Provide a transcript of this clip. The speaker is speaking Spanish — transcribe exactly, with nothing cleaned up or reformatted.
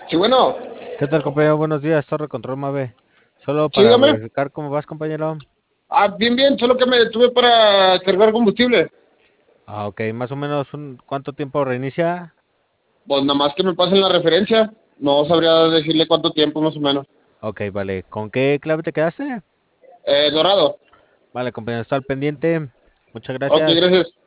Sí, bueno, ¿Qué tal, compañero? Buenos días, Torre Control Mave. Solo sí, para dígame. verificar cómo vas, compañero. Ah, bien, bien, solo que me detuve para cargar combustible. Ah, ok, más o menos un, ¿cuánto tiempo reinicia? Pues nada más que me pasen la referencia. No sabría decirle cuánto tiempo más o menos. Ok, vale. ¿Con qué clave te quedaste? Eh, Dorado. Vale, compañero, está al pendiente. Muchas Ok, gracias. gracias.